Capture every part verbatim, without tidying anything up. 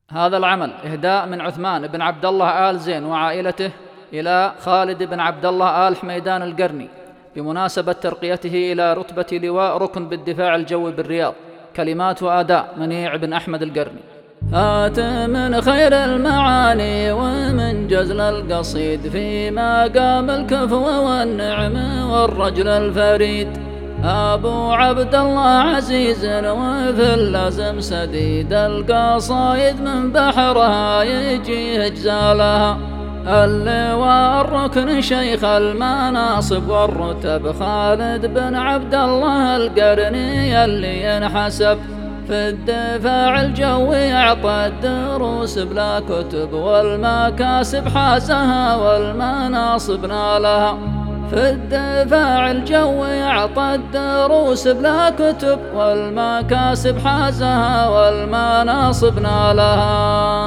هذا العمل إهداء من عثمان بن عبد الله آل زين وعائلته إلى خالد بن عبد الله آل حميدان القرني بمناسبة ترقيته إلى رتبة لواء ركن بالدفاع الجوي بالرياض. كلمات وأداء منيع بن أحمد القرني. هات من خير المعاني ومن جزل القصيد في مقام الكفو والنعم والرجل الفريد. أبو عبد الله عزيز وفي اللازم سديد، القصايد من بحرها يجي إجزالها. اللواء الركن شيخ المناصب والرتب خالد بن عبد الله القرني اللي ينحسب في الدفاع الجوي، أعطى الدروس بلا كتب والمكاسب حازها والمناصب نالها. في الدفاع الجوي أعطى الدروس بلا كتب والمكاسب حازها والمناصب نالها.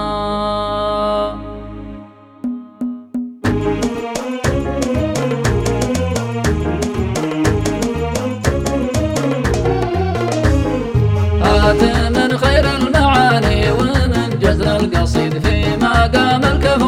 هات من خير المعاني ومن جزل القصيد في مقام الكفو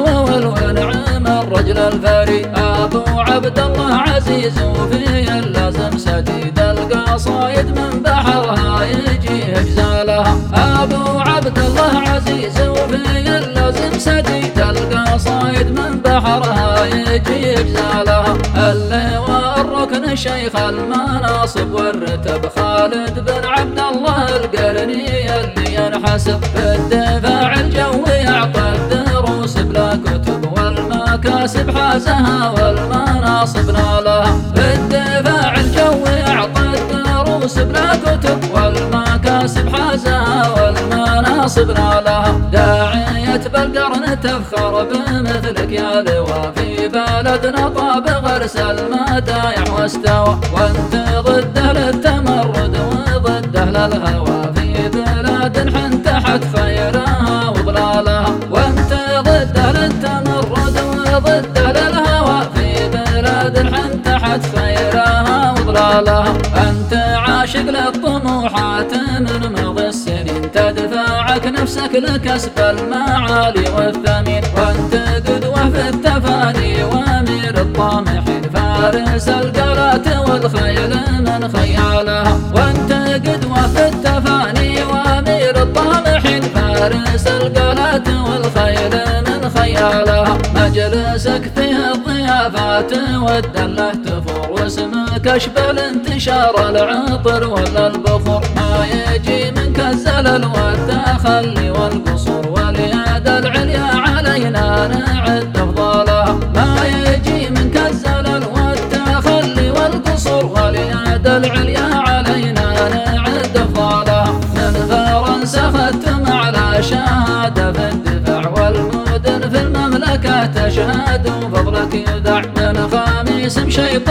والنعم الرجل الفريد. أبو عبد الله عزيز وفي اللازم سديد، القصايد من بحرها يجي إجزالها. أبو عبد الله عزيز وفي اللازم سديد، القصايد من بحرها يجي إجزالها. اللواء الركن شيخ المناصب والرتب خالد بن عبد الله القرني اللي ينحسب في الدفاع الجوي، أعطى الدروس بلا كتب والمكاسب حازها والمناصب نالها. في الدفاع الجوي أعطى الدروس بلا كتب والمكاسب حازها والمناصب نالها. داعية بالقرن تفخر بمثلك يا لواء، في بلدنا طاب غرس المدايح واستوى، وانت ضده للتمرد وضده للهوى، في بلاد حنتحت خيرها وضلالها. وانت ضده للتمرد وضده للهوى، في بلاد حنتحت خيرها وضلالها. انت عاشق للطموحات من ماضي السنين، تدفعك نفسك لكسب المعالي والثمين، وانت قدوة في التفاني وامير الطامحين، فارس القلات والخيل من خيالها. وانت قدوة في التفاني وامير الطامحين، فارس القلات والخيل من خيالها. مجلسك فيه الضيافات والدلة تفور، واسمك اشبل انتشار العطر ولا البخور، ما يجي منك الزلل والتخلي والقصور، واليد العليا علينا نعد افضالها. ما يجي منك الزلل والتخلي والقصور، واليد العليا علينا نعد افضالها. من فرنسا ختم على شهادة في الدفاع، والمدن في المملكة تشهد وفضلك يدع. من خميس مشيط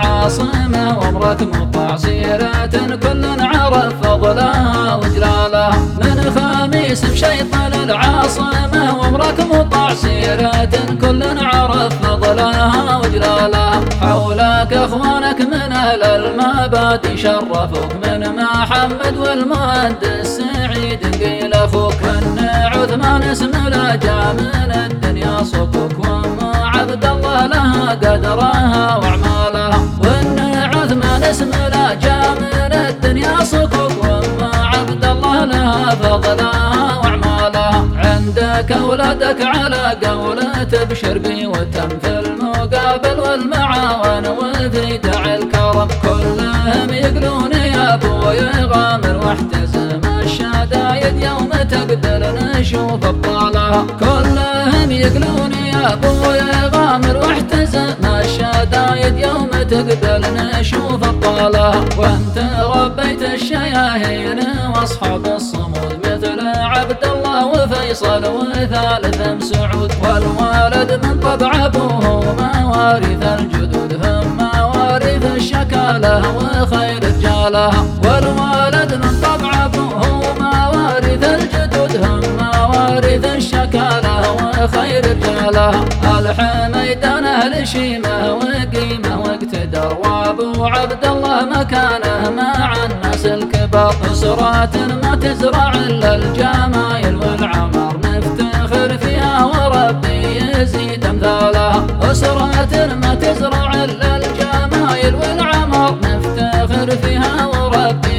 للعاصمة وامرك مطاع سيرات كل عرف فضلها وجلالها. من خميس مشيط للعاصمة وامرك مطاع سيرات كل عرف فضلها وجلالها. حولك اخوانك من اهل المبادئ شرفوك، من محمد والمهندس سعيد قيل اخوك، من عثمان اسم لا جا من الدنيا صكوك، وام عبد الله لها قدرها واعمالها. وان عثمان اسم لا جا من الدنيا صكوك، وام عبد الله لها فضلها واعمالها. عندك اولادك على قولة تبشر بي وتم في المقابل والمعاون وفي داعي الكرم، كلهم يقولون يا ابوي غامر واحتزم الشدايد يوم تقدر نشوف ابطالها. كلهم يقولون يا ابوي غامر واحتزم الشدايد يوم تقدر نشوف ابطالها. وانت ربيت الشياهين واصحاب الصمود مثل عبد الله وفيصل وثالث مسعود، والوالد من طبع ابوه موارث الجدود، هم موارث الشكاله وخير رجالها. والوالد من طبع ابوه موارث الجدود، هم موارث الشكاله وخير رجالها. الحميدان اهل شيمه وقيمه واقتدار، وابو عبد الله مكانه مع الناس الكبار، اسرات ما تزرع الا الجمايل والعمار. أسرات ما تزرع إلا الجمايل والعمر، نفتخر فيها وربي